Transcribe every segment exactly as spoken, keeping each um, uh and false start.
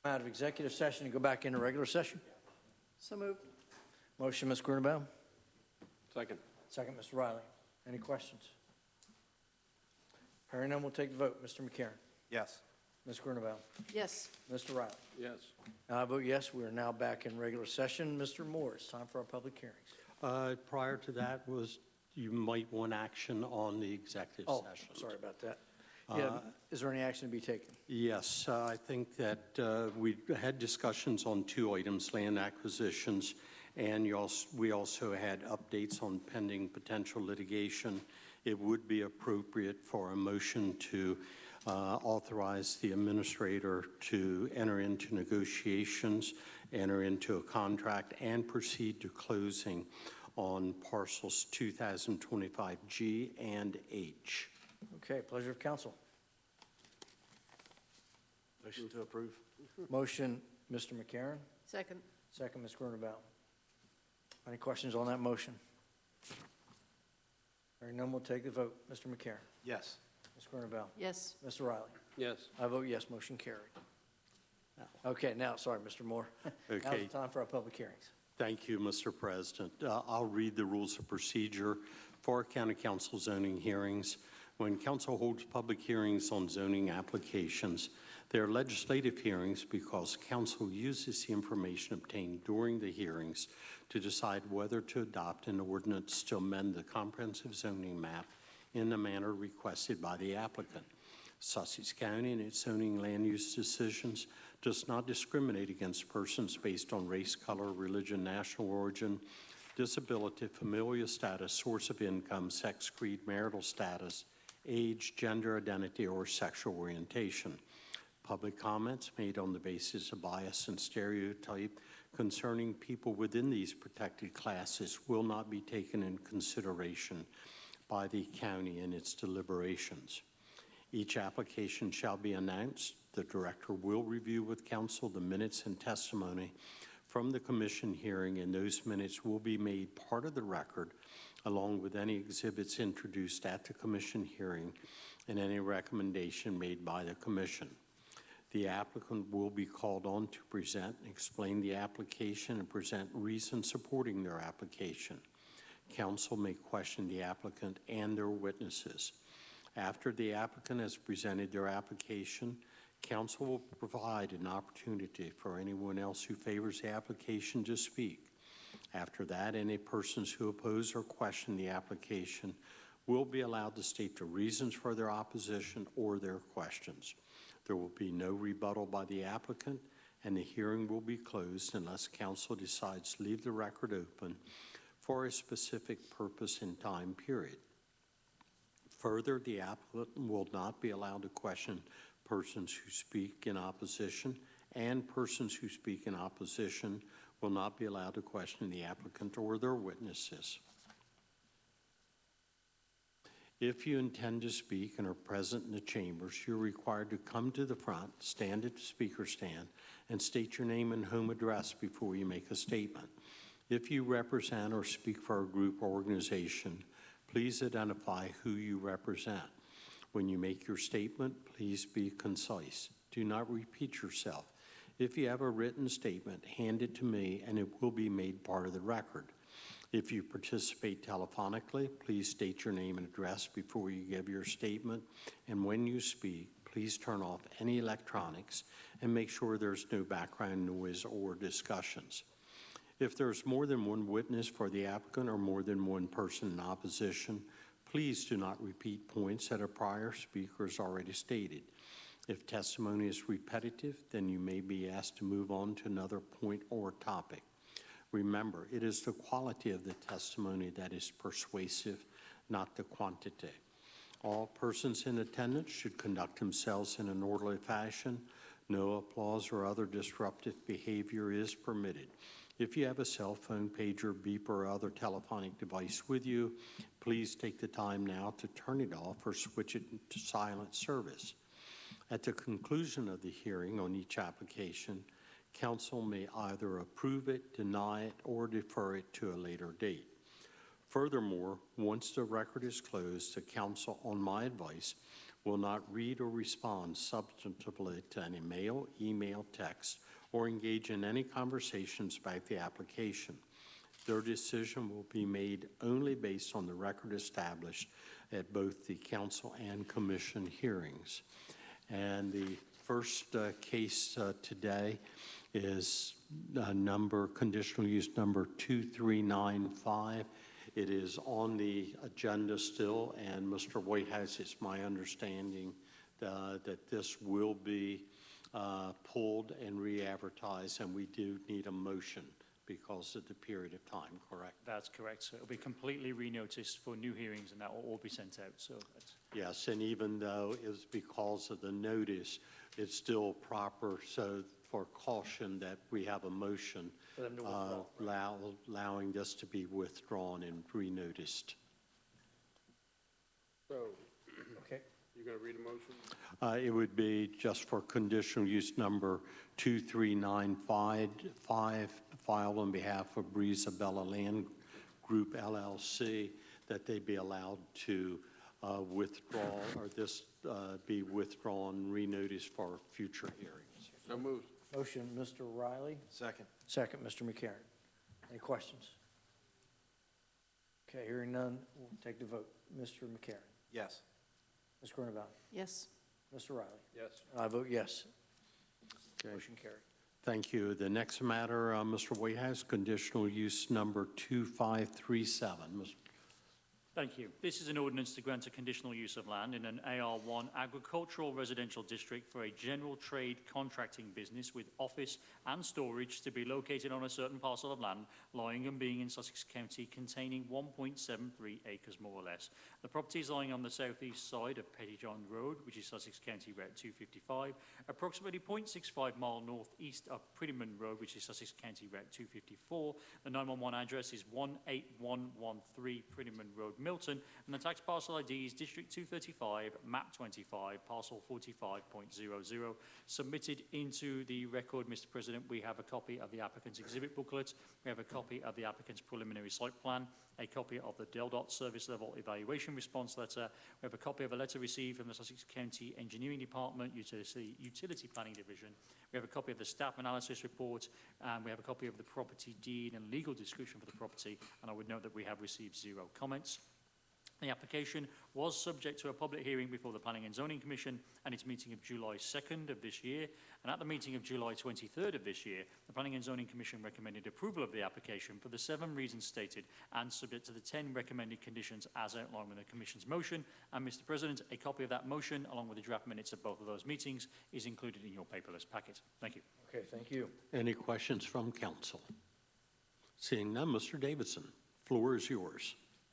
Out of executive session and go back into regular session. So moved. Motion, Miz Grunebaum. Second. Second, Mister Riley. Any questions? Hearing none, we'll take the vote. Mister McCarron. Yes. Miz Grunebaum. Yes. Mister Riley. Yes. I vote yes. We are now back in regular session. Mister Moore, it's time for our public hearings. Uh, prior to that was you might want action on the executive Oh, session. sorry about that. Yeah, Uh, is there any action to be taken? Yes, uh, I think that uh, we had discussions on two items, land acquisitions, and you also, we also had updates on pending potential litigation. It would be appropriate for a motion to uh, authorize the administrator to enter into negotiations, enter into a contract, and proceed to closing on parcels two thousand twenty-five G and H. Okay, pleasure of council. Motion to approve. Motion, Mister McCarron. Second. Second, Miz Grunebaum. Any questions on that motion? Hearing none, we'll take the vote. Mister McCarron. Yes. Miz Grunebaum. Yes. Mister Riley. Yes. I vote yes. Motion carried. Okay, now, sorry, Mister Moore. Now's Okay. the time for our public hearings. Thank you, Mister President. Uh, I'll read the rules of procedure for County Council zoning hearings. When council holds public hearings on zoning applications, they are legislative hearings because council uses the information obtained during the hearings to decide whether to adopt an ordinance to amend the comprehensive zoning map in the manner requested by the applicant. Sussex County and its zoning land use decisions does not discriminate against persons based on race, color, religion, national origin, disability, familial status, source of income, sex, creed, marital status, age, gender identity, or sexual orientation. Public comments made on the basis of bias and stereotype concerning people within these protected classes will not be taken in consideration by the county in its deliberations. Each application shall be announced. The director will review with council the minutes and testimony from the commission hearing, and those minutes will be made part of the record along with any exhibits introduced at the commission hearing and any recommendation made by the commission. The applicant will be called on to present and explain the application and present reasons supporting their application. Council may question the applicant and their witnesses. After the applicant has presented their application, council will provide an opportunity for anyone else who favors the application to speak. After that, any persons who oppose or question the application will be allowed to state the reasons for their opposition or their questions. There will be no rebuttal by the applicant, and the hearing will be closed unless council decides to leave the record open for a specific purpose and time period. Further, the applicant will not be allowed to question persons who speak in opposition, and persons who speak in opposition will not be allowed to question the applicant or their witnesses. If you intend to speak and are present in the chambers, you're required to come to the front, stand at the speaker stand, and state your name and home address before you make a statement. If you represent or speak for a group or organization, please identify who you represent. When you make your statement, please be concise. Do not repeat yourself. If you have a written statement, hand it to me and it will be made part of the record. If you participate telephonically, please state your name and address before you give your statement. And when you speak, please turn off any electronics and make sure there's no background noise or discussions. If there's more than one witness for the applicant or more than one person in opposition, please do not repeat points that a prior speaker has already stated. If testimony is repetitive, then you may be asked to move on to another point or topic. Remember, it is the quality of the testimony that is persuasive, not the quantity. All persons in attendance should conduct themselves in an orderly fashion. No applause or other disruptive behavior is permitted. If you have a cell phone, pager, beeper, or other telephonic device with you, please take the time now to turn it off or switch it to silent service. At the conclusion of the hearing on each application, council may either approve it, deny it, or defer it to a later date. Furthermore, once the record is closed, the council, on my advice, will not read or respond substantively to any mail, email, text, or engage in any conversations about the application. Their decision will be made only based on the record established at both the council and commission hearings. And the first uh, case uh, today is uh, number, conditional use number two three nine five. It is on the agenda still, and Mister Whitehouse, it's my understanding uh, that this will be uh, pulled and re-advertised, and we do need a motion because of the period of time, correct? That's correct. So it'll be completely renoticed for new hearings, and that will all be sent out. So that's Yes, and even though it's because of the notice, it's still proper, so for caution that we have a motion For them to uh, withdraw, allow, allowing this to be withdrawn and renoticed. So, Okay. you going to read a motion? Uh, It would be just for conditional use number two three nine five, filed on behalf of Breezabella Land Group L L C, that they be allowed to uh, withdraw, or this uh, be withdrawn, renoticed for future hearings. So moved. Motion, Mister Riley. Second. Second, Mister McCarron. Any questions? Okay, hearing none, we'll take the vote. Mister McCarron. Yes. Miz Grunewald. Yes. Mister Riley. Yes. And I vote yes. Okay. Motion carried. Thank you. The next matter, uh, Mister Whitehouse, conditional use number two five three seven. Mister Thank you. This is an ordinance to grant a conditional use of land in an A R one agricultural residential district for a general trade contracting business with office and storage to be located on a certain parcel of land lying and being in Sussex County containing one point seven three acres more or less. The property is lying on the southeast side of Pettyjohn Road, which is Sussex County Route two fifty-five, approximately zero point six five mile northeast of Prettyman Road, which is Sussex County Route two fifty-four. The nine one one address is one eight one one three Prettyman Road, Milton, and the tax parcel I D is District two thirty-five, Map twenty-five, Parcel forty-five point zero zero. Submitted into the record, Mister President, we have a copy of the applicant's exhibit booklet, we have a copy of the applicant's preliminary site plan, a copy of the Del Dot Service Level Evaluation Response Letter, we have a copy of a letter received from the Sussex County Engineering Department, Utility, Utility Planning Division, we have a copy of the staff analysis report, and we have a copy of the property deed and legal description for the property, and I would note that we have received zero comments. The application was subject to a public hearing before the Planning and Zoning Commission and its meeting of July second of this year. And at the meeting of July twenty-third of this year, the Planning and Zoning Commission recommended approval of the application for the seven reasons stated and subject to the ten recommended conditions as outlined in the Commission's motion. And Mister President, a copy of that motion, along with the draft minutes of both of those meetings, is included in your paperless packet. Thank you. Okay, thank you. Any questions from council? Seeing none, Mister Davidson, floor is yours.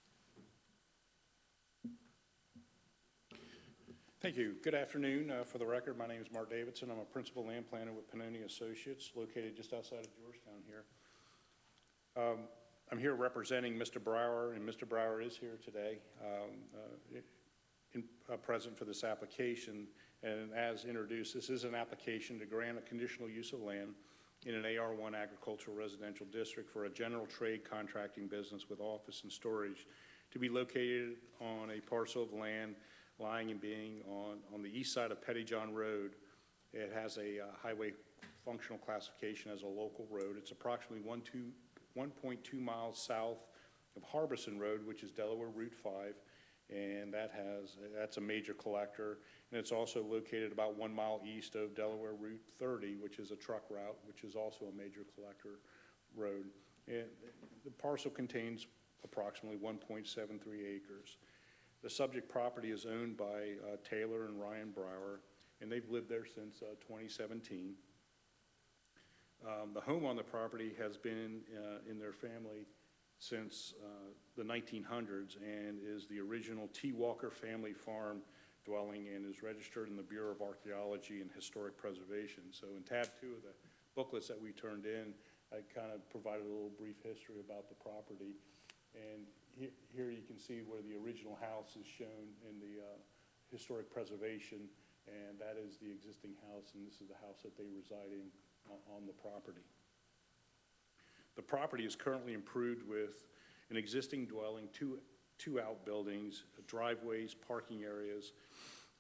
Thank you. Good afternoon. Uh, for the record, my name is Mark Davidson. I'm a principal land planner with Pannoni Associates, located just outside of Georgetown here. Um, I'm here representing Mister Brower, and Mister Brower is here today, um, uh, in, uh, present for this application. And as introduced, this is an application to grant a conditional use of land in an A R one agricultural residential district for a general trade contracting business with office and storage to be located on a parcel of land lying and being on, on the east side of Pettyjohn Road. It has a uh, highway functional classification as a local road. It's approximately one point two miles south of Harbison Road, which is Delaware Route five, and that has, that's a major collector. And it's also located about one mile east of Delaware Route thirty, which is a truck route, which is also a major collector road. And the parcel contains approximately one point seven three acres. The subject property is owned by uh, Taylor and Ryan Brower, and they've lived there since uh, twenty seventeen. Um, the home on the property has been uh, in their family since uh, the nineteen hundreds and is the original T. Walker family farm dwelling and is registered in the Bureau of Archaeology and Historic Preservation. So in tab two of the booklets that we turned in, I kind of provided a little brief history about the property. And he, here you can see where the original house is shown in the uh, historic preservation, and that is the existing house, and this is the house that they reside in on, on the property. The property is currently improved with an existing dwelling, two, two outbuildings, driveways, parking areas,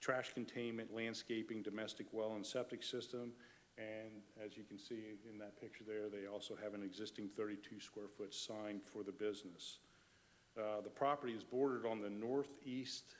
trash containment, landscaping, domestic well and septic system. And as you can see in that picture there, they also have an existing thirty-two square foot sign for the business. Uh, the property is bordered on the northeast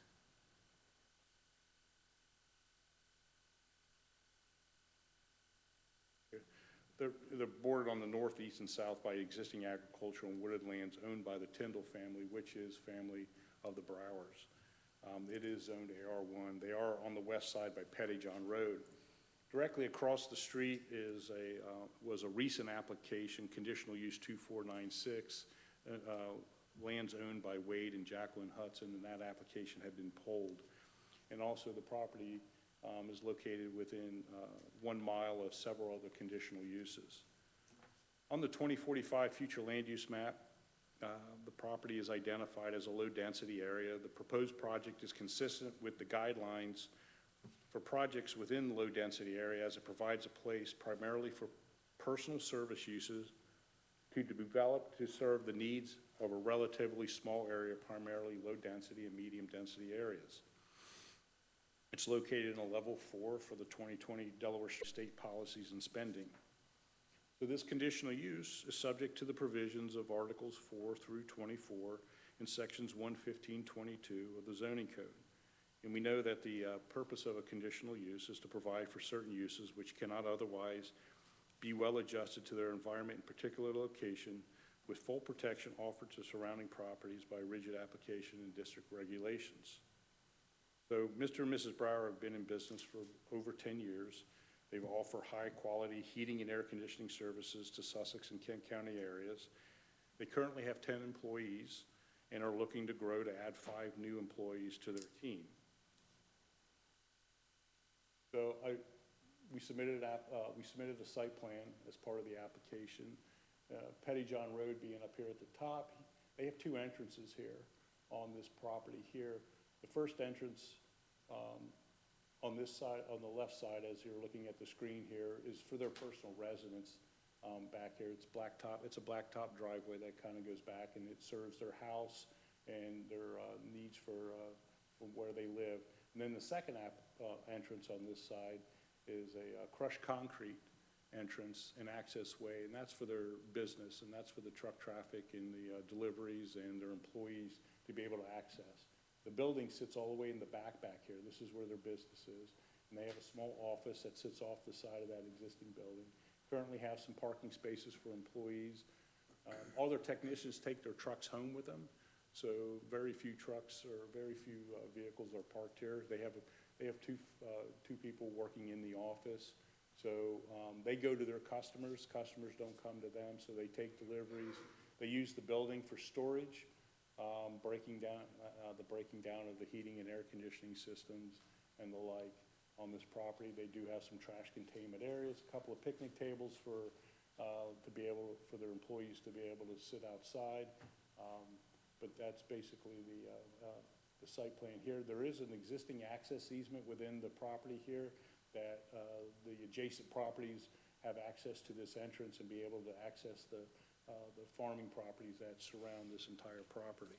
They're, they're bordered on the northeast and south by existing agricultural and wooded lands owned by the Tyndall family, which is family of the Browers. Um, it is zoned A R one. They are on the west side by Pettyjohn Road. Directly across the street is a, uh, was a recent application, conditional use two four nine six, uh, uh, lands owned by Wade and Jacqueline Hudson, and that application had been pulled. And also the property um, is located within uh, one mile of several other conditional uses. On the twenty forty-five future land use map, uh, the property is identified as a low-density area. The proposed project is consistent with the guidelines for projects within the low-density area, as it provides a place primarily for personal service uses to develop to serve the needs of a relatively small area, primarily low-density and medium-density areas. It's located in a level four for the twenty twenty Delaware State Policies and Spending. So this conditional use is subject to the provisions of Articles four through twenty-four in Sections one fifteen twenty-two of the Zoning Code. And we know that the uh, purpose of a conditional use is to provide for certain uses which cannot otherwise be well adjusted to their environment and particular location, with full protection offered to surrounding properties by rigid application and district regulations. So Mister and Missus Brower have been in business for over ten years. They offer high-quality heating and air conditioning services to Sussex and Kent County areas. They currently have ten employees and are looking to grow to add five new employees to their team. So I, we submitted app, uh, we submitted a site plan as part of the application. Uh, Pettyjohn Road being up here at the top, they have two entrances here on this property here. The first entrance um, on this side, on the left side, as you're looking at the screen here, is for their personal residence um, back here. It's blacktop. It's a blacktop driveway that kind of goes back, and it serves their house and their uh, needs for uh, from where they live. And then the second app, uh, entrance on this side is a uh, crushed concrete entrance and access way, and that's for their business, and that's for the truck traffic and the uh, deliveries and their employees to be able to access. The building sits all the way in the back back here. This is where their business is. And they have a small office that sits off the side of that existing building. Currently have some parking spaces for employees. Um, all their technicians take their trucks home with them. So very few trucks or very few uh, vehicles are parked here. They have, a, they have two, uh, two people working in the office. So um, they go to their customers. Customers don't come to them, so they take deliveries. They use the building for storage. Um, breaking down, uh, the breaking down of the heating and air conditioning systems and the like on this property. They do have some trash containment areas, a couple of picnic tables for, uh, to be able, for their employees to be able to sit outside. Um, but that's basically the, uh, uh, the site plan here. There is an existing access easement within the property here that uh, the adjacent properties have access to this entrance and be able to access the Uh, the farming properties that surround this entire property.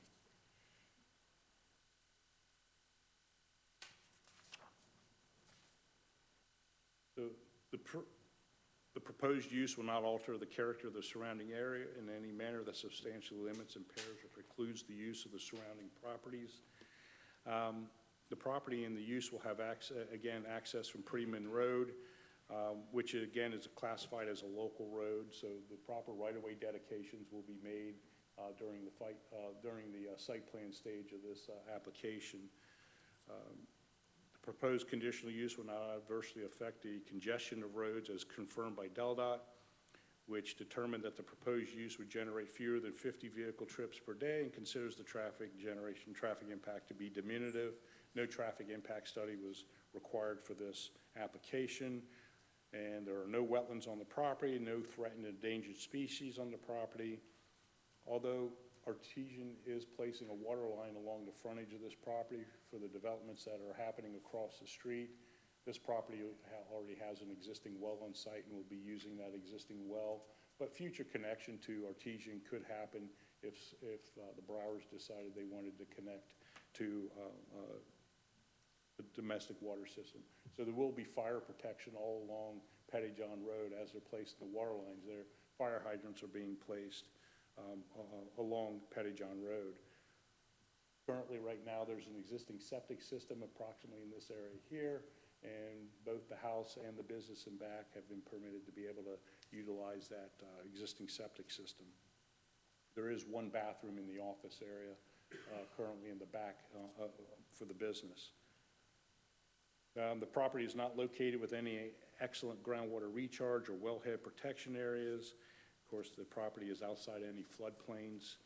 The, the, pr the proposed use will not alter the character of the surrounding area in any manner that substantially limits, impairs, or precludes the use of the surrounding properties. Um, the property and the use will have, access, again, access from Prettyman Road, Um, which again is classified as a local road, so the proper right-of-way dedications will be made uh, during the fight, uh, during the uh, site plan stage of this uh, application. Um, the proposed conditional use will not adversely affect the congestion of roads as confirmed by DelDOT, which determined that the proposed use would generate fewer than fifty vehicle trips per day and considers the traffic generation traffic impact to be diminutive. No traffic impact study was required for this application. And there are no wetlands on the property, no threatened endangered species on the property. Although Artesian is placing a water line along the frontage of this property for the developments that are happening across the street, this property already has an existing well on site and will be using that existing well. But future connection to Artesian could happen if, if uh, the Browers decided they wanted to connect to uh, uh, the domestic water system. So there will be fire protection all along Pettyjohn Road as they're placed in the water lines there. Fire hydrants are being placed um, uh, along Pettyjohn Road. Currently, right now, there's an existing septic system approximately in this area here, and both the house and the business in back have been permitted to be able to utilize that uh, existing septic system. There is one bathroom in the office area uh, currently in the back uh, uh, for the business. Um, the property is not located with any excellent groundwater recharge or wellhead protection areas. Of course, the property is outside any floodplains.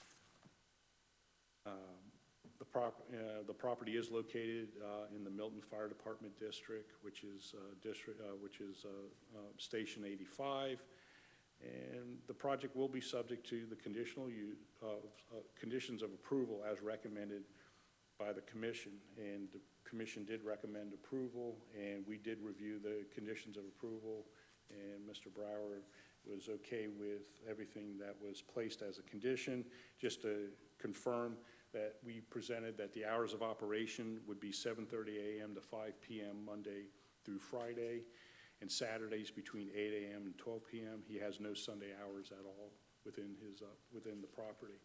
Um, the, prop, uh, the property is located uh, in the Milton Fire Department District, which is uh, district, uh, which is uh, uh, Station eighty-five, and the project will be subject to the conditional use of uh, conditions of approval as recommended by the commission, and the commission did recommend approval, and we did review the conditions of approval, and Mister Brower was okay with everything that was placed as a condition. Just to confirm that we presented that the hours of operation would be seven thirty a m to five p m Monday through Friday, and Saturdays between eight a m and twelve p m He has no Sunday hours at all within his uh, within the property.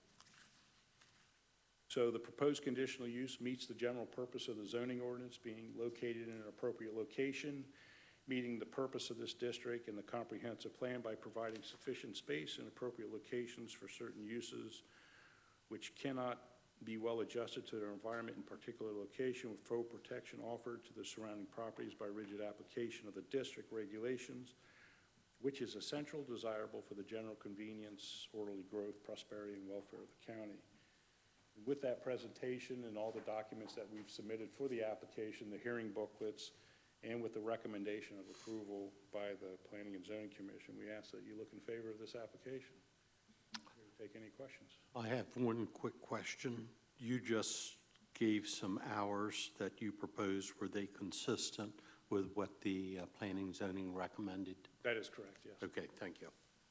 So the proposed conditional use meets the general purpose of the zoning ordinance, being located in an appropriate location, meeting the purpose of this district and the comprehensive plan by providing sufficient space and appropriate locations for certain uses which cannot be well adjusted to their environment in particular location, with full protection offered to the surrounding properties by rigid application of the district regulations, which is essential, desirable for the general convenience, orderly growth, prosperity, and welfare of the county. With that presentation and all the documents that we've submitted for the application, the hearing booklets, and with the recommendation of approval by the Planning and Zoning Commission, we ask that you look in favor of this application. Here to take any questions. I have one quick question. You just gave some hours that you proposed. Were they consistent with what the uh, Planning and Zoning recommended? That is correct, yes. Okay, thank you.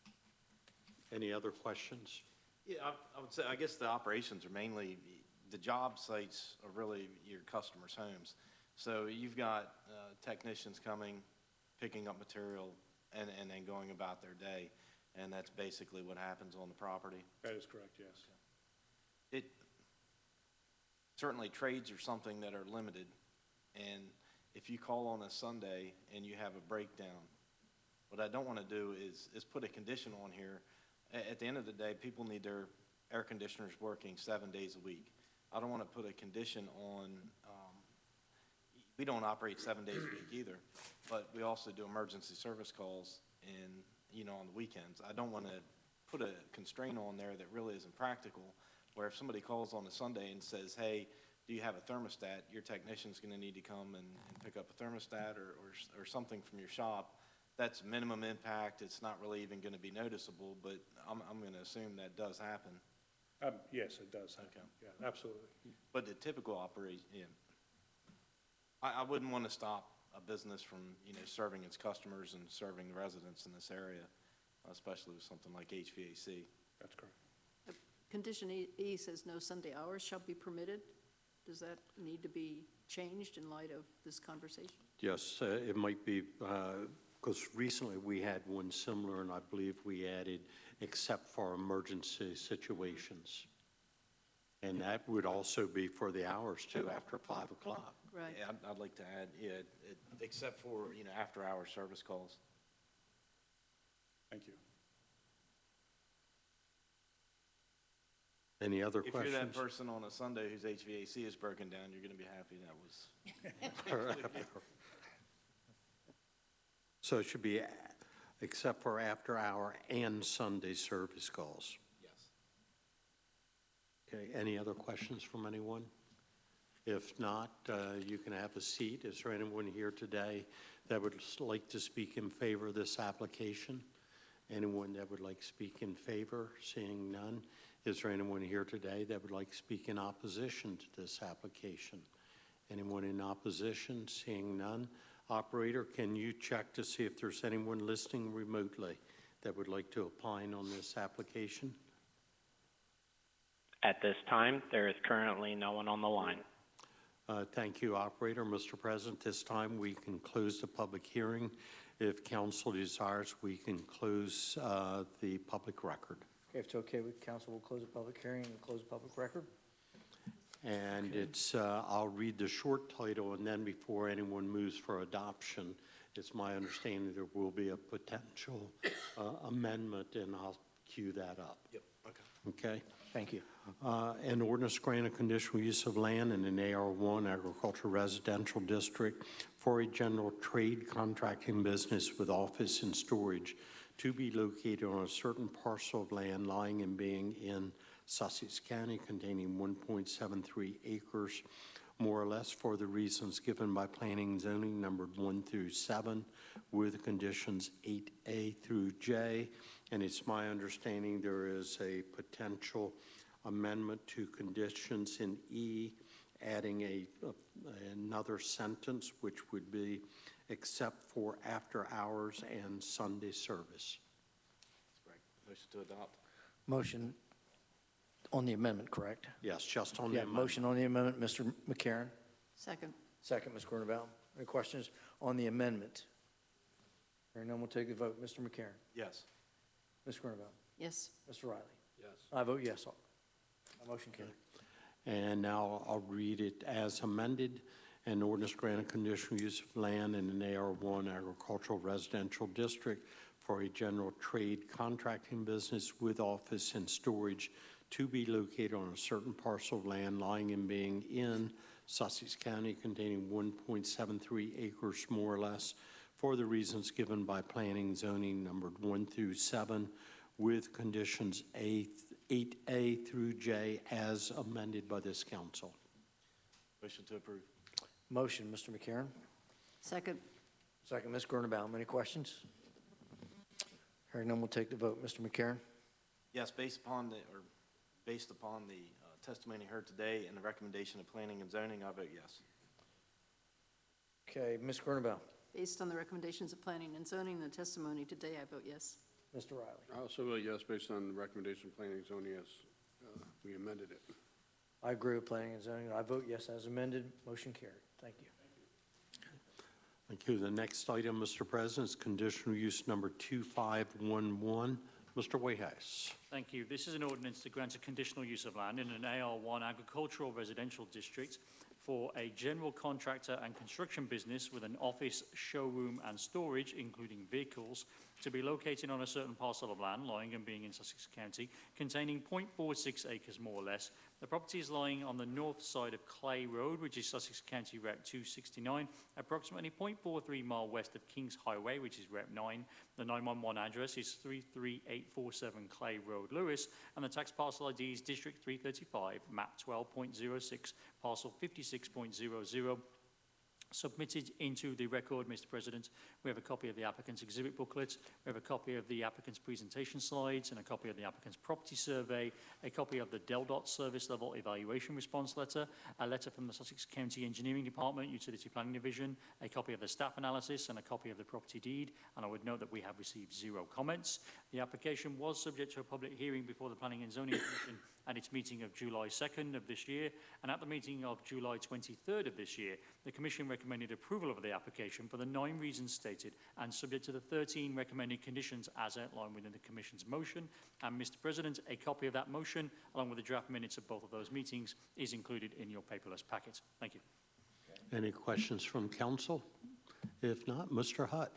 Any other questions? Yeah, I, I would say, I guess the operations are mainly, the job sites are really your customers' homes. So you've got uh, technicians coming, picking up material, and, and then going about their day. And that's basically what happens on the property. That is correct, yes. It, certainly trades are something that are limited. And if you call on a Sunday and you have a breakdown, what I don't want to do is, is put a condition on here. At the end of the day, people need their air conditioners working seven days a week. I don't want to put a condition on, um, we don't operate seven days a week either, but we also do emergency service calls and, you know, on the weekends. I don't want to put a constraint on there that really isn't practical, where if somebody calls on a Sunday and says, hey, do you have a thermostat? Your technician's going to need to come and, and pick up a thermostat or, or, or something from your shop. That's minimum impact. It's not really even going to be noticeable, but I'm, I'm going to assume that does happen. Um, yes, it does happen. Okay. Yeah, absolutely. But the typical operation, yeah. I, I wouldn't want to stop a business from, you know, serving its customers and serving the residents in this area, especially with something like H V A C. That's correct. Condition E E says no Sunday hours shall be permitted. Does that need to be changed in light of this conversation? Yes, uh, it might be, because recently we had one similar, and I believe we added except for emergency situations. And that would also be for the hours too, after five o'clock. Right. Yeah, I'd, I'd like to add, yeah, it, it, except for, you know, after-hour service calls. Thank you. Any other If questions? you're that person on a Sunday whose H V A C is broken down, you're going to be happy that was. So it should be a- except for after-hour and Sunday service calls. Yes. Okay, any other questions from anyone? If not, uh, you can have a seat. Is there anyone here today that would like to speak in favor of this application? Anyone that would like to speak in favor? Seeing none. Is there anyone here today that would like to speak in opposition to this application? Anyone in opposition? Seeing none. Operator, can you check to see if there's anyone listening remotely that would like to opine on this application? At this time, there is currently no one on the line. Uh, Thank you, Operator. Mister President, this time we can close the public hearing. If council desires, we can close uh, the public record. Okay, if it's okay with council, we'll close the public hearing and close the public record. And it's, uh, I'll read the short title, and then before anyone moves for adoption, it's my understanding there will be a potential uh, amendment, and I'll cue that up. Yep, okay. Okay? Thank you. Uh, An ordinance granting conditional use of land in an A R one agricultural residential district for a general trade contracting business with office and storage to be located on a certain parcel of land lying and being in Sussex County containing one point seven three acres, more or less, for the reasons given by planning and zoning numbered one through seven, with conditions eight A through J. And it's my understanding there is a potential amendment to conditions in E, adding a, a another sentence, which would be except for after hours and Sunday service. Right. Motion to adopt. Motion on the amendment, correct? Yes, just on the Yeah, amendment. motion on the amendment, Mister McCarron. Second. Second, Miz Grunenbaum. Any questions on the amendment? Hearing none, we'll take the vote. Mister McCarron. Yes. Miz Grunenbaum. Yes. Mister Riley. Yes. I vote yes. My motion carried. And now I'll read it as amended. An ordinance granting conditional use of land in an A R one agricultural residential district for a general trade contracting business with office and storage to be located on a certain parcel of land lying and being in Sussex County containing one point seven three acres, more or less, for the reasons given by planning and zoning numbered one through seven, with conditions A, eight A through J as amended by this council. Motion to approve. Motion, Mister McCarron. Second. Second, Miz Grunenbaum. Any questions? Hearing none, we'll take the vote. Mister McCarron. Yes, based upon the, or based upon the uh, testimony heard today and the recommendation of planning and zoning, I vote yes. Okay, Miz Grunenbaum. Based on the recommendations of planning and zoning and the testimony today, I vote yes. Mister Riley. I also vote yes, based on the recommendation of planning and zoning as uh, we amended it. I agree with planning and zoning. I vote yes as amended. Motion carried. Thank you. Thank you. The next item, Mister President, is conditional use number two five one one. Mister Whitehouse. Thank you. This is an ordinance to grant a conditional use of land in an A R one agricultural residential district for a general contractor and construction business with an office, showroom, and storage, including vehicles, to be located on a certain parcel of land lying and being in Sussex County, containing zero point four six acres, more or less. The property is lying on the north side of Clay Road, which is Sussex County Route two sixty-nine, approximately zero point four three mile west of Kings Highway, which is Route nine. The nine one one address is three three eight four seven Clay Road, Lewis, and the tax parcel I D is District three thirty-five, map twelve point zero six, parcel fifty-six point zero zero. Submitted into the record, Mister President, we have a copy of the applicant's exhibit booklet, we have a copy of the applicant's presentation slides, and a copy of the applicant's property survey, a copy of the DELDOT service level evaluation response letter, a letter from the Sussex County Engineering Department, Utility Planning Division, a copy of the staff analysis, and a copy of the property deed. And I would note that we have received zero comments. The application was subject to a public hearing before the Planning and Zoning Commission at its meeting of July second of this year, and at the meeting of July twenty-third of this year, the Commission recommended approval of the application for the nine reasons stated and subject to the thirteen recommended conditions as outlined within the Commission's motion. And Mister President, a copy of that motion, along with the draft minutes of both of those meetings, is included in your paperless packet. Thank you. Any questions from council? If not, Mister Hutt.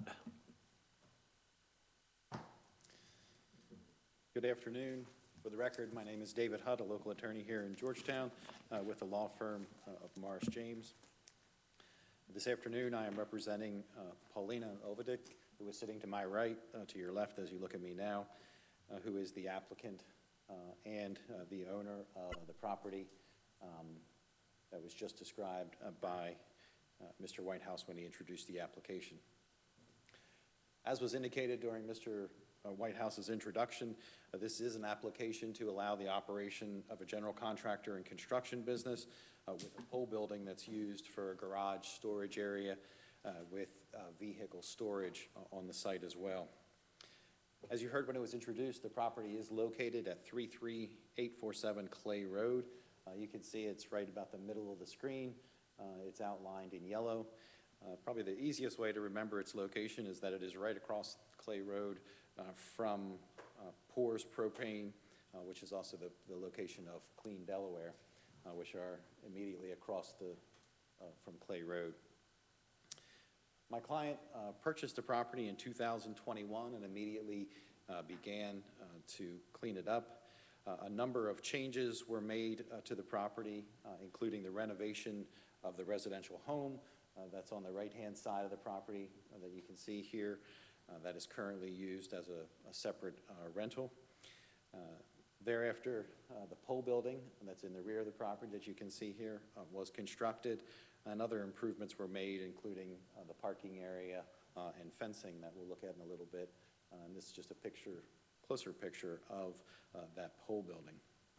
Good afternoon. For the record, my name is David Hutt, a local attorney here in Georgetown uh, with the law firm uh, of Morris James. This afternoon, I am representing uh, Paulina Ovedick, who is sitting to my right, uh, to your left as you look at me now, uh, who is the applicant uh, and uh, the owner of the property um, that was just described uh, by uh, Mister Whitehouse when he introduced the application. As was indicated during Mister Uh, Whitehouse's introduction, uh, this is an application to allow the operation of a general contractor and construction business uh, with a pole building that's used for a garage storage area uh, with uh, vehicle storage uh, on the site as well. As you heard when it was introduced, the property is located at three three eight four seven Clay Road. Uh, you can see it's right about the middle of the screen. Uh, It's outlined in yellow. Uh, Probably the easiest way to remember its location is that it is right across Clay Road uh, from uh, Poor's Propane, uh, which is also the, the location of Clean Delaware, uh, which are immediately across the, uh, from Clay Road. My client uh, purchased the property in two thousand twenty-one and immediately uh, began uh, to clean it up. Uh, A number of changes were made uh, to the property, uh, including the renovation of the residential home uh, that's on the right-hand side of the property uh, that you can see here, uh, that is currently used as a, a separate uh, rental. Uh, Thereafter, uh, the pole building that's in the rear of the property that you can see here uh, was constructed, and other improvements were made, including uh, the parking area uh, and fencing that we'll look at in a little bit. Uh, And this is just a picture, closer picture of uh, that pole building.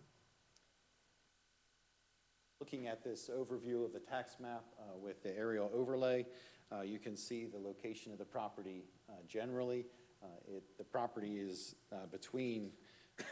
Looking at this overview of the tax map uh, with the aerial overlay, uh, you can see the location of the property uh, generally. Uh, it, the property is uh, between uh,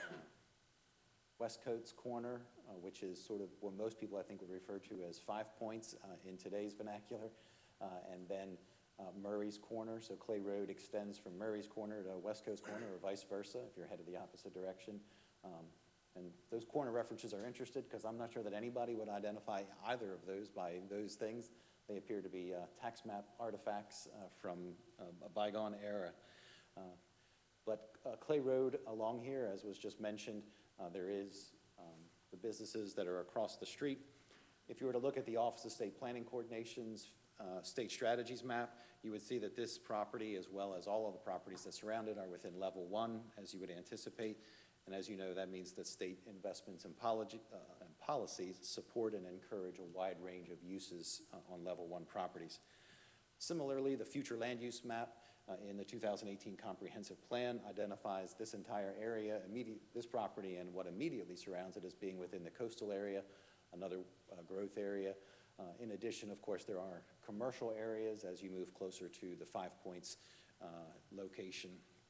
Westcoat's Corner, uh, which is sort of what most people I think would refer to as Five Points uh, in today's vernacular, uh, and then uh, Murray's Corner. So Clay Road extends from Murray's Corner to Westcoat's Corner, or vice versa if you're headed the opposite direction. Um, and those corner references are interested because I'm not sure that anybody would identify either of those by those things. They appear to be uh, tax map artifacts uh, from uh, a bygone era. Uh, but uh, Clay Road along here, as was just mentioned, uh, there is um, the businesses that are across the street. If you were to look at the Office of State Planning Coordination's uh, state strategies map, you would see that this property, as well as all of the properties that surround it, are within level one, as you would anticipate. And as you know, that means that state investments and, policy, uh, and policies support and encourage a wide range of uses uh, on level one properties. Similarly, the future land use map uh, in the two thousand eighteen comprehensive plan identifies this entire area, this property and what immediately surrounds it as being within the coastal area, another uh, growth area. Uh, in addition, of course, there are commercial areas as you move closer to the Five Points uh, location.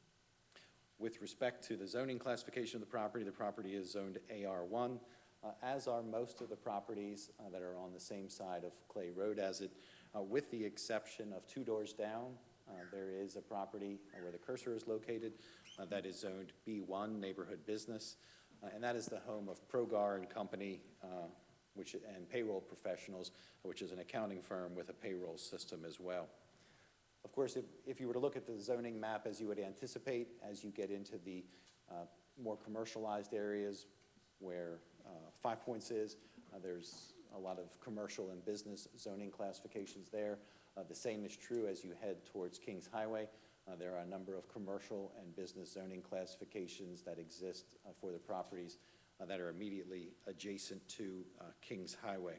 With respect to the zoning classification of the property, the property is zoned A R one, uh, as are most of the properties uh, that are on the same side of Clay Road as it, uh, with the exception of two doors down. Uh, there is a property uh, where the cursor is located uh, that is zoned B one, neighborhood business, uh, and that is the home of Progar and Company, uh, which, and payroll professionals, which is an accounting firm with a payroll system as well. Of course, if, if you were to look at the zoning map as you would anticipate, as you get into the uh, more commercialized areas where uh, Five Points is, uh, there's a lot of commercial and business zoning classifications there. Uh, the same is true as you head towards Kings Highway. Uh, there are a number of commercial and business zoning classifications that exist uh, for the properties uh, that are immediately adjacent to uh, Kings Highway.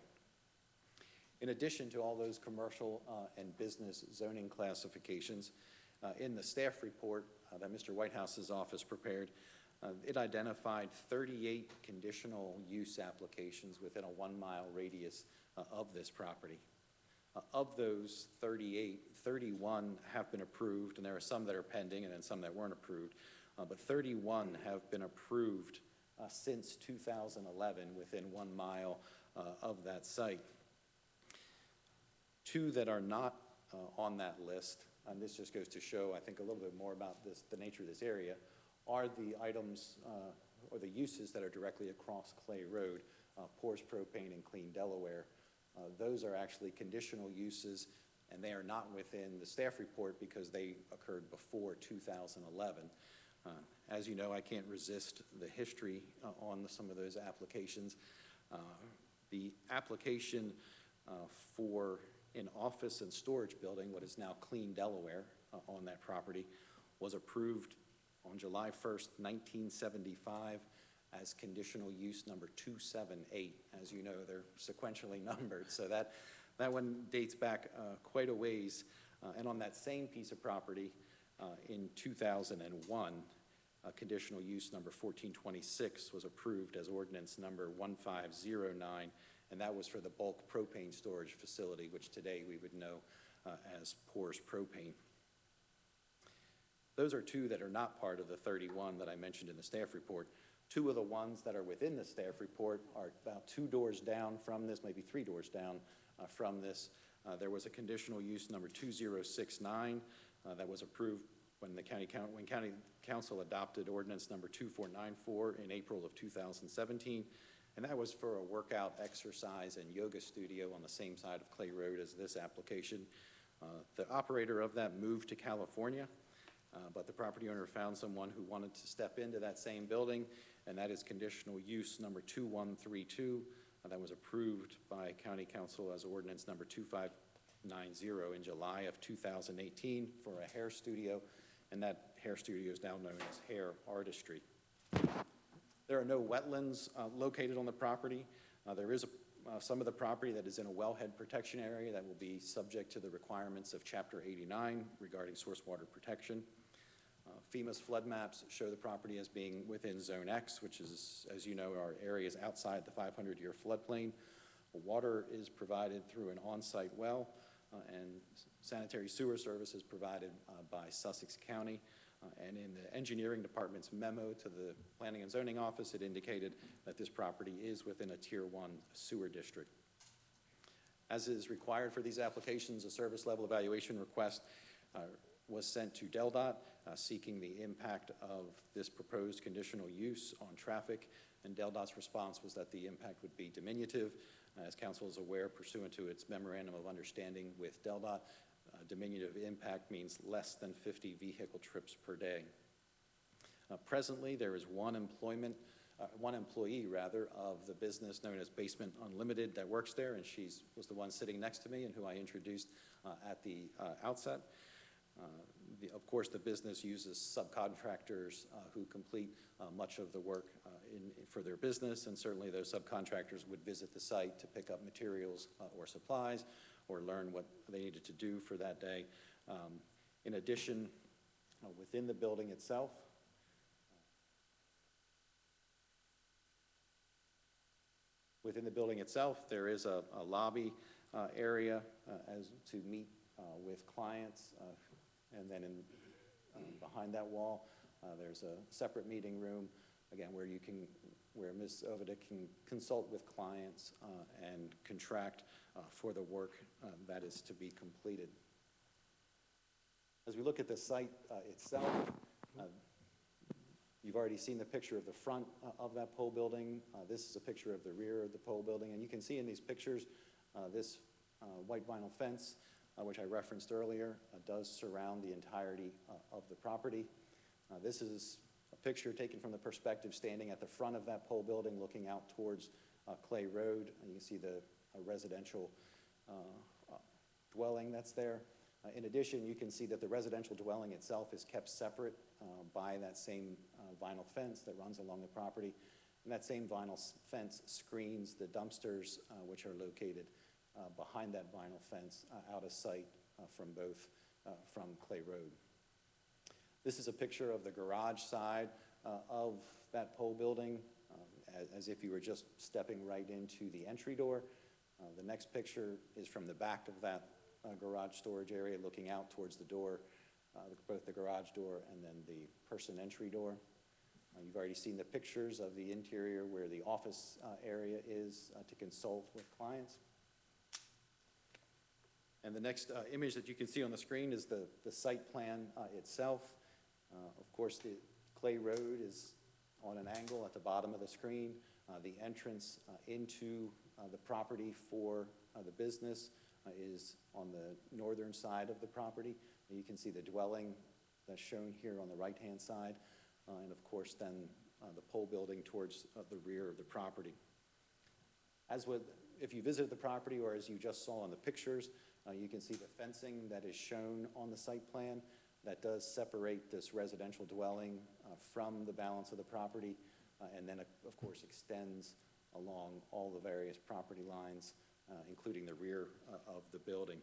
In addition to all those commercial uh, and business zoning classifications, uh, in the staff report uh, that Mister Whitehouse's office prepared, uh, it identified thirty-eight conditional use applications within a one-mile radius uh, of this property. Uh, of those thirty-eight, thirty-one have been approved, and there are some that are pending and then some that weren't approved, uh, but thirty-one have been approved uh, since two thousand eleven within one mile uh, of that site. Two that are not uh, on that list, and this just goes to show, I think, a little bit more about this, the nature of this area, are the items uh, or the uses that are directly across Clay Road, uh, Poor's Propane and Clean Delaware. Uh, those are actually conditional uses, and they are not within the staff report because they occurred before two thousand eleven. Uh, as you know, I can't resist the history uh, on the, some of those applications. Uh, the application uh, for an office and storage building, what is now Clean Delaware, uh, on that property, was approved on July first, nineteen seventy-five, as conditional use number two seven eight. As you know, they're sequentially numbered, so that, that one dates back uh, quite a ways. Uh, and on that same piece of property, uh, in two thousand one, uh, conditional use number fourteen twenty-six was approved as ordinance number one five zero nine, and that was for the bulk propane storage facility, which today we would know uh, as Poor's Propane. Those are two that are not part of the thirty-one that I mentioned in the staff report. Two of the ones that are within the staff report are about two doors down from this, maybe three doors down uh, from this. Uh, There was a conditional use number two zero six nine uh, that was approved when the county, coun- when county council adopted ordinance number two four nine four in April of two thousand seventeen. And that was for a workout, exercise, and yoga studio on the same side of Clay Road as this application. Uh, The operator of that moved to California, uh, but the property owner found someone who wanted to step into that same building, and that is conditional use number two one three two. uh, That was approved by county council as ordinance number two five nine zero in July of two thousand eighteen for a hair studio, and that hair studio is now known as Hair Artistry. There are no wetlands uh, located on the property. Uh, There is a, uh, some of the property that is in a wellhead protection area that will be subject to the requirements of Chapter eighty-nine regarding source water protection. Uh, FEMA's flood maps show the property as being within Zone X, which is, as you know, are areas outside the five hundred year floodplain. Water is provided through an on-site well, uh, and sanitary sewer service is provided uh, by Sussex County. Uh, And in the engineering department's memo to the Planning and Zoning Office, it indicated that this property is within a Tier one sewer district. As is required for these applications, a service level evaluation request uh, was sent to DelDOT uh, seeking the impact of this proposed conditional use on traffic, and DelDOT's response was that the impact would be diminutive. Uh, As council is aware, pursuant to its memorandum of understanding with DelDOT, Uh, diminutive impact means less than fifty vehicle trips per day. Uh, presently, there is one employment, uh, one employee rather, of the business known as Basement Unlimited that works there, and she's was the one sitting next to me and who I introduced uh, at the uh, outset. Uh, the, of course, the business uses subcontractors uh, who complete uh, much of the work uh, in, for their business, and certainly those subcontractors would visit the site to pick up materials uh, or supplies, or learn what they needed to do for that day. Um, in addition, uh, within the building itself, within the building itself, there is a, a lobby uh, area uh, as to meet uh, with clients, uh, and then in, um, behind that wall, uh, there's a separate meeting room, again, where you can, where Miz Ovida can consult with clients uh, and contract uh, for the work uh, that is to be completed. As we look at the site uh, itself, uh, you've already seen the picture of the front uh, of that pole building. Uh, this is a picture of the rear of the pole building, and you can see in these pictures uh, this uh, white vinyl fence, uh, which I referenced earlier, uh, does surround the entirety uh, of the property. Uh, this is a picture taken from the perspective standing at the front of that pole building looking out towards uh, Clay Road, and you can see the uh, residential uh, uh, dwelling that's there. Uh, in addition, you can see that the residential dwelling itself is kept separate uh, by that same uh, vinyl fence that runs along the property, and that same vinyl fence screens the dumpsters uh, which are located uh, behind that vinyl fence uh, out of sight uh, from both uh, from Clay Road. This is a picture of the garage side uh, of that pole building, um, as, as if you were just stepping right into the entry door. Uh, the next picture is from the back of that uh, garage storage area, looking out towards the door, uh, both the garage door and then the person entry door. Uh, you've already seen the pictures of the interior where the office uh, area is uh, to consult with clients. And the next uh, image that you can see on the screen is the, the site plan uh, itself. Uh, of course, the Clay Road is on an angle at the bottom of the screen. Uh, the entrance uh, into uh, the property for uh, the business uh, is on the northern side of the property. And you can see the dwelling that's shown here on the right-hand side. Uh, and of course, then uh, the pole building towards uh, the rear of the property. As with, if you visit the property, or as you just saw in the pictures, uh, you can see the fencing that is shown on the site plan that does separate this residential dwelling uh, from the balance of the property, uh, and then, uh, of course, extends along all the various property lines, uh, including the rear uh, of the building.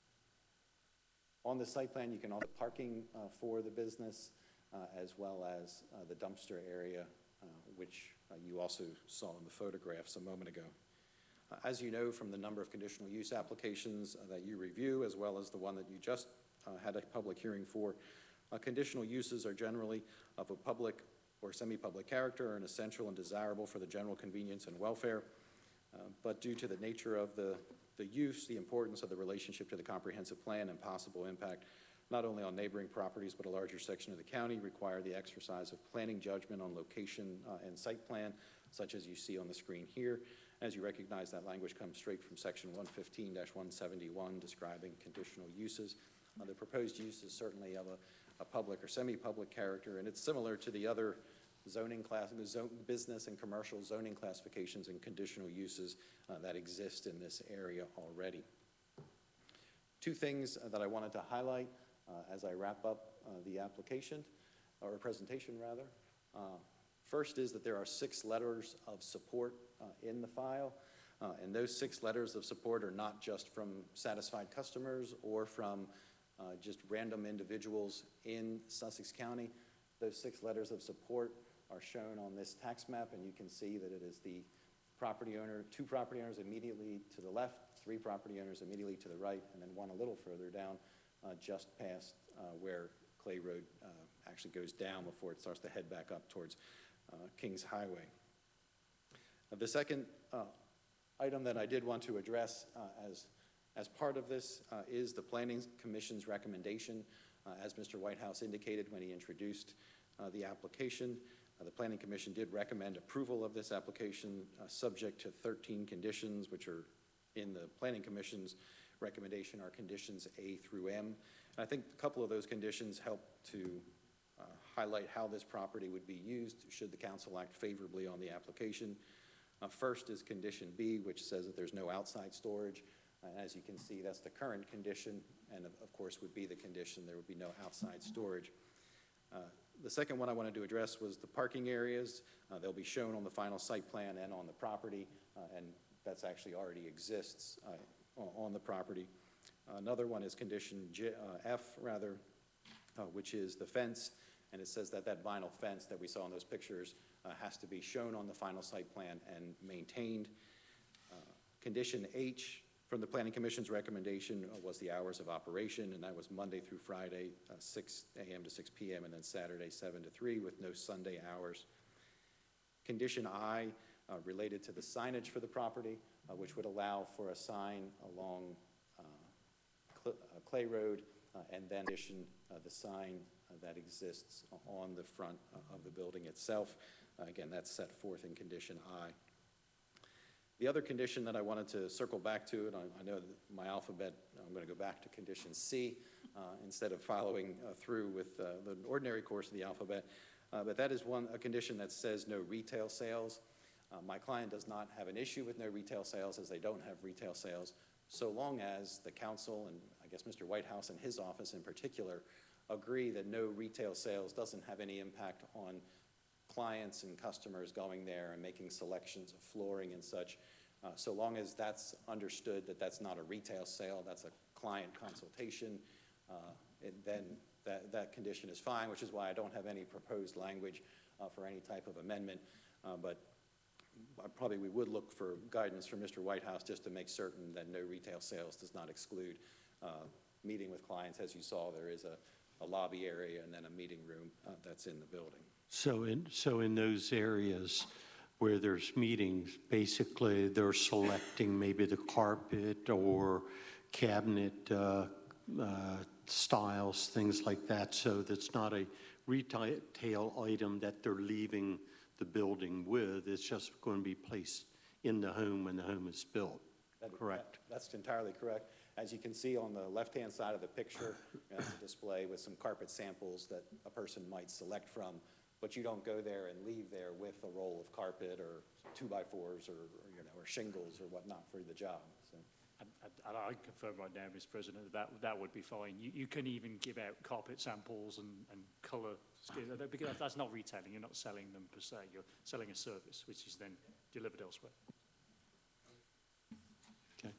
On the site plan, you can also parking uh, for the business, uh, as well as uh, the dumpster area, uh, which uh, you also saw in the photographs a moment ago. Uh, as you know from the number of conditional use applications uh, that you review, as well as the one that you just uh, had a public hearing for, uh, conditional uses are generally of a public or semi-public character and essential and desirable for the general convenience and welfare. Uh, but due to the nature of the the use, the importance of the relationship to the comprehensive plan and possible impact not only on neighboring properties but a larger section of the county require the exercise of planning judgment on location uh, and site plan, such as you see on the screen here. As you recognize, that language comes straight from section one fifteen dash one seventy-one describing conditional uses. Uh, the proposed use is certainly of a, a public or semi-public character, and it's similar to the other zoning class, zone, business and commercial zoning classifications and conditional uses uh, that exist in this area already. Two things uh, that I wanted to highlight uh, as I wrap up uh, the application, or presentation rather. Uh, first is that there are six letters of support uh, in the file, uh, and those six letters of support are not just from satisfied customers or from uh, just random individuals in Sussex County. Those six letters of support are shown on this tax map, and you can see that it is the property owner, two property owners immediately to the left, three property owners immediately to the right, and then one a little further down, uh, just past uh, where Clay Road uh, actually goes down before it starts to head back up towards uh, Kings Highway. Uh, the second uh, item that I did want to address uh, as, as part of this uh, is the Planning Commission's recommendation, uh, as Mister Whitehouse indicated when he introduced uh, the application. Uh, the Planning Commission did recommend approval of this application uh, subject to thirteen conditions, which are in the Planning Commission's recommendation are conditions A through M. And I think a couple of those conditions help to uh, highlight how this property would be used should the council act favorably on the application. Uh, first is condition B, which says that there's no outside storage. And as you can see, that's the current condition, and of, of course would be the condition there would be no outside storage. Uh, the second one I wanted to address was the parking areas. Uh, they'll be shown on the final site plan and on the property, uh, and that's actually already exists uh, on the property. Uh, another one is condition J, uh, F, rather, uh, which is the fence, and it says that that vinyl fence that we saw in those pictures uh, has to be shown on the final site plan and maintained. Uh, condition H from the Planning Commission's recommendation uh, was the hours of operation, and that was Monday through Friday, uh, six A M to six P M, and then Saturday, seven to three, with no Sunday hours. Condition I uh, related to the signage for the property, uh, which would allow for a sign along uh, Cl uh, Clay Road, uh, and then addition uh, the sign uh, that exists on the front uh, of the building itself. Uh, again, that's set forth in condition I. The other condition that I wanted to circle back to, and I, I know that my alphabet, I'm going to go back to condition C uh, instead of following uh, through with uh, the ordinary course of the alphabet, uh, but that is one, a condition that says no retail sales. Uh, my client does not have an issue with no retail sales, as they don't have retail sales, so long as the council, and I guess Mister Whitehouse and his office in particular, agree that no retail sales doesn't have any impact on clients and customers going there and making selections of flooring and such. Uh, so long as that's understood that that's not a retail sale, that's a client consultation, uh, it, then that, that condition is fine, which is why I don't have any proposed language uh, for any type of amendment. Uh, but probably we would look for guidance from Mister Whitehouse just to make certain that no retail sales does not exclude uh, meeting with clients. As you saw, there is a, a lobby area and then a meeting room uh, that's in the building. So in, so in those areas where there's meetings, basically they're selecting maybe the carpet or cabinet uh, uh, styles, things like that, so that's not a retail item that they're leaving the building with. It's just going to be placed in the home when the home is built, That, correct? That, that's entirely correct. As you can see on the left-hand side of the picture, that's a display with some carpet samples that a person might select from, but you don't go there and leave there with a roll of carpet or two-by-fours or, or, you know, or shingles or whatnot for the job. So. And, and I confirm right now, Mister President, that that would be fine. You, you can even give out carpet samples and, and colour schemes, because that's not retailing. You're not selling them per se. You're selling a service, which is then delivered elsewhere. Okay.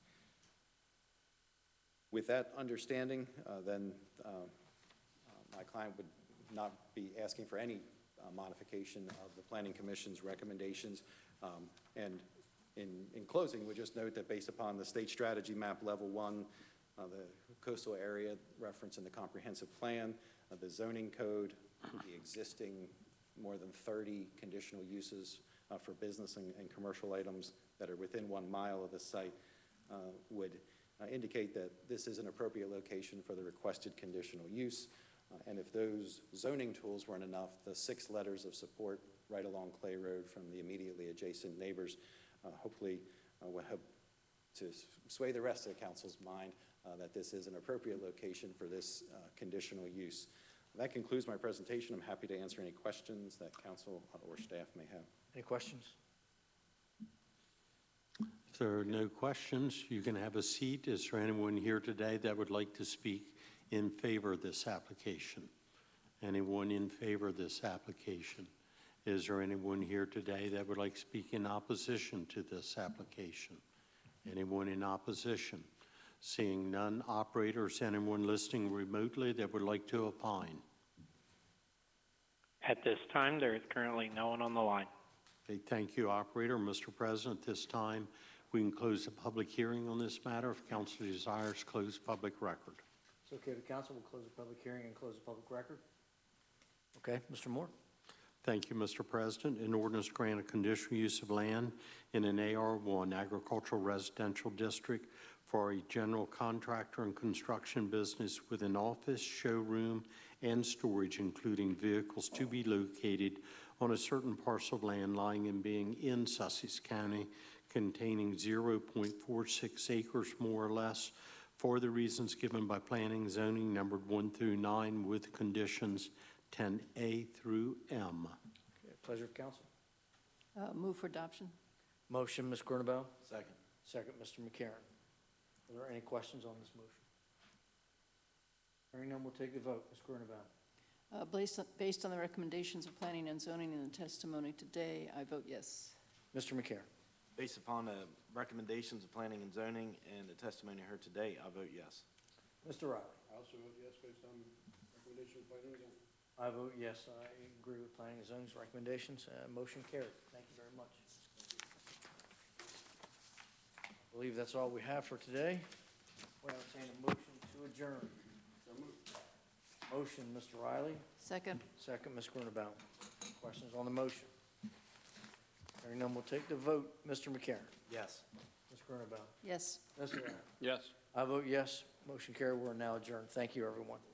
With that understanding, uh, then uh, uh, my client would not be asking for any uh, modification of the Planning Commission's recommendations. Um, and in, in closing, we just note that based upon the state strategy map level one, uh, the coastal area reference in the comprehensive plan, uh, the zoning code, the existing more than thirty conditional uses uh, for business and, and commercial items that are within one mile of the site, uh, would uh, indicate that this is an appropriate location for the requested conditional use. Uh, And if those zoning tools weren't enough, the six letters of support right along Clay Road from the immediately adjacent neighbors uh, hopefully uh, will help to sway the rest of the council's mind uh, that this is an appropriate location for this uh, conditional use. That concludes my presentation. I'm happy to answer any questions that council or staff may have. Any questions? If there are no questions, you can have a seat. Is there anyone here today that would like to speak in favor of this application? Anyone in favor of this application? Is there anyone here today that would like to speak in opposition to this application? Anyone in opposition? Seeing none, operators, anyone listening remotely that would like to opine? At this time, there is currently no one on the line. Okay, thank you, operator. Mister President, at this time, we can close the public hearing on this matter. If council desires, close public record. It's okay with council, we'll close the public hearing and close the public record. Okay, Mister Moore? Thank you, Mister President. An ordinance to grant a conditional use of land in an A R one agricultural residential district for a general contractor and construction business with an office, showroom, and storage, including vehicles to be located on a certain parcel of land lying and being in Sussex County, containing zero point four six acres more or less, for the reasons given by planning zoning numbered one through nine with conditions ten A through M. Okay, pleasure of council. Uh, Move for adoption. Motion, Miz Grunenbaugh. Second. Second, Mister McCarron. Are there any questions on this motion? Hearing none, we'll take the vote. Miz Grunenbaugh. Uh, Based on, based on the recommendations of planning and zoning and the testimony today, I vote yes. Mister McCarron. Based upon the recommendations of planning and zoning and the testimony heard today, I vote yes. Mister Riley. I also vote yes based on recommendation of planning and zoning. I vote yes. I agree with planning and zoning's recommendations. Uh, motion carried. Thank you very much. I believe that's all we have for today. We'll entertain a motion to adjourn. Motion, Mister Riley. Second. Second, Miz Grunenbaugh. Questions on the motion? Hearing none, we'll take the vote. Mister McCarron. Yes. Miz Grunenbaugh. Yes. Mister Riley. Yes. I vote yes. Motion carried. We're now adjourned. Thank you, everyone.